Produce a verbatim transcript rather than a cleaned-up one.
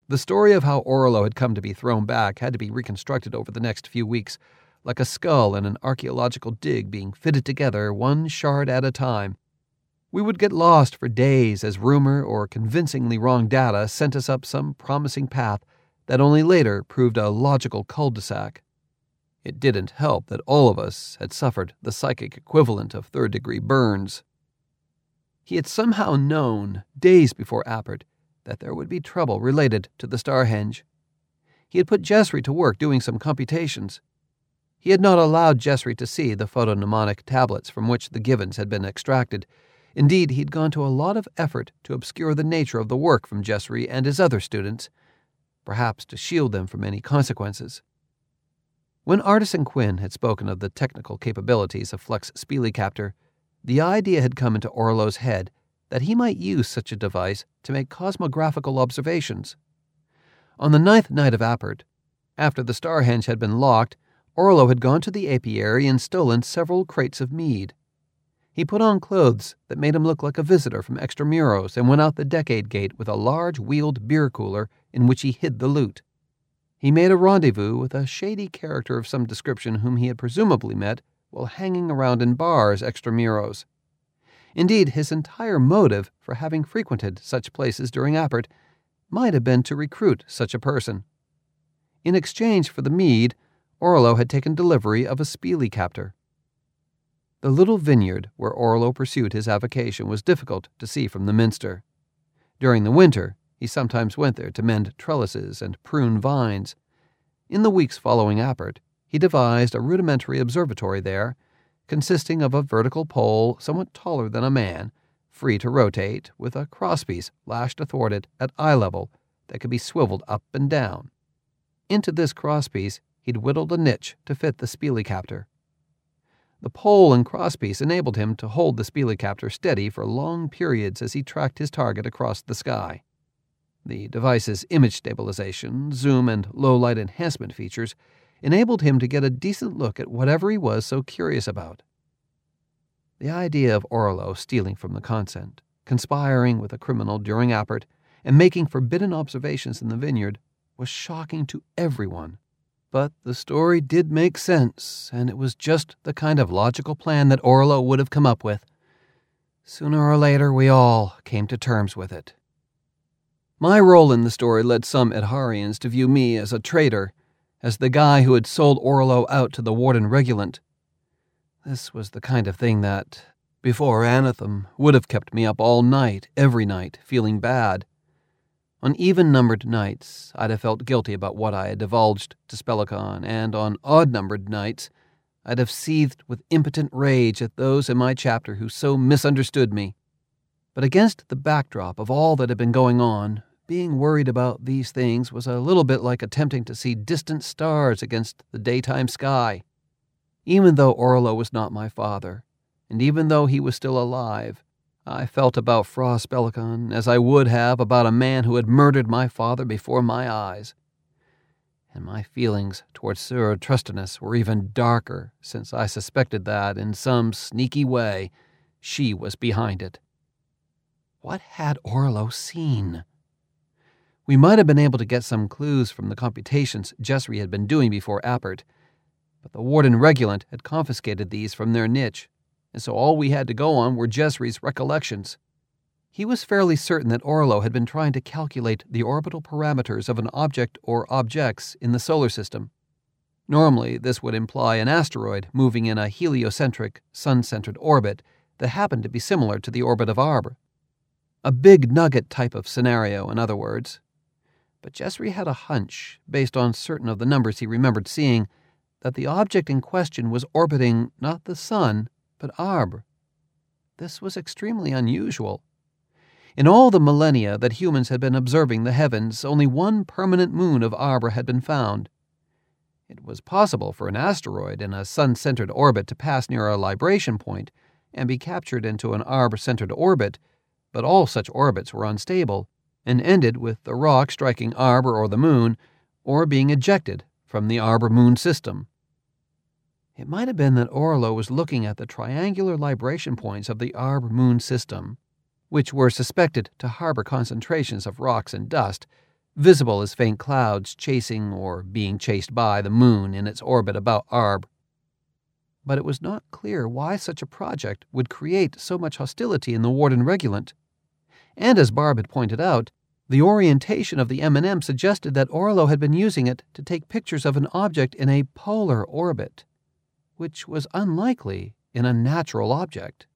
The story of how Orlo had come to be thrown back had to be reconstructed over the next few weeks, like a skull in an archaeological dig being fitted together one shard at a time. We would get lost for days as rumor or convincingly wrong data sent us up some promising path that only later proved a logical cul-de-sac. It didn't help that all of us had suffered the psychic equivalent of third-degree burns. He had somehow known, days before Appert, that there would be trouble related to the Starhenge. He had put Jessry to work doing some computations. He had not allowed Jessry to see the photonemonic tablets from which the Givens had been extracted. Indeed, he'd gone to a lot of effort to obscure the nature of the work from Jessry and his other students, perhaps to shield them from any consequences. When Artisan Quinn had spoken of the technical capabilities of Flex Spielicaptor, the idea had come into Orlo's head that he might use such a device to make cosmographical observations. On the ninth night of Appert, after the Starhenge had been locked, Orlo had gone to the apiary and stolen several crates of mead. He put on clothes that made him look like a visitor from Extramuros and went out the Decade Gate with a large wheeled beer cooler in which he hid the loot. He made a rendezvous with a shady character of some description whom he had presumably met while hanging around in bars Extramuros. Indeed, his entire motive for having frequented such places during Appert might have been to recruit such a person. In exchange for the mead, Orlo had taken delivery of a Spielicaptor. The little vineyard where Orlo pursued his avocation was difficult to see from the Minster. During the winter, he sometimes went there to mend trellises and prune vines. In the weeks following Appert, he devised a rudimentary observatory there, consisting of a vertical pole somewhat taller than a man, free to rotate, with a crosspiece lashed athwart it at eye level that could be swiveled up and down. Into this crosspiece he'd whittled a niche to fit the Spielicaptor. The pole and crosspiece enabled him to hold the Spielicaptor steady for long periods as he tracked his target across the sky. The device's image stabilization, zoom, and low-light enhancement features enabled him to get a decent look at whatever he was so curious about. The idea of Orlo stealing from the Consent, conspiring with a criminal during Appert, and making forbidden observations in the vineyard was shocking to everyone. But the story did make sense, and it was just the kind of logical plan that Orlo would have come up with. Sooner or later, we all came to terms with it. My role in the story led some Edharians to view me as a traitor, as the guy who had sold Orlo out to the Warden Regulant. This was the kind of thing that, before Anathem, would have kept me up all night, every night, feeling bad. On even-numbered nights, I'd have felt guilty about what I had divulged to Spellicon, and on odd-numbered nights, I'd have seethed with impotent rage at those in my chapter who so misunderstood me. But against the backdrop of all that had been going on, being worried about these things was a little bit like attempting to see distant stars against the daytime sky. Even though Orlo was not my father, and even though he was still alive, I felt about Fra Spellicon as I would have about a man who had murdered my father before my eyes. And my feelings towards Sir Trustinus were even darker, since I suspected that, in some sneaky way, she was behind it. What had Orlo seen? We might have been able to get some clues from the computations Jessry had been doing before Appert, but the Warden Regulant had confiscated these from their niche, and so all we had to go on were Jessry's recollections. He was fairly certain that Orlo had been trying to calculate the orbital parameters of an object or objects in the solar system. Normally, this would imply an asteroid moving in a heliocentric, sun-centered orbit that happened to be similar to the orbit of Arbre. A big nugget type of scenario, in other words. But Jessry had a hunch, based on certain of the numbers he remembered seeing, that the object in question was orbiting not the sun, but Arbre. This was extremely unusual. In all the millennia that humans had been observing the heavens, only one permanent moon of Arbre had been found. It was possible for an asteroid in a sun-centered orbit to pass near a libration point and be captured into an Arbre-centered orbit, but all such orbits were unstable and ended with the rock striking Arbre or the moon, or being ejected from the Arbre moon system. It might have been that Orlo was looking at the triangular libration points of the Arbre moon system, which were suspected to harbor concentrations of rocks and dust, visible as faint clouds chasing or being chased by the moon in its orbit about Arb. But it was not clear why such a project would create so much hostility in the Warden Regulant. And as Barb had pointed out, the orientation of the M and M suggested that Orlo had been using it to take pictures of an object in a polar orbit, which was unlikely in a natural object.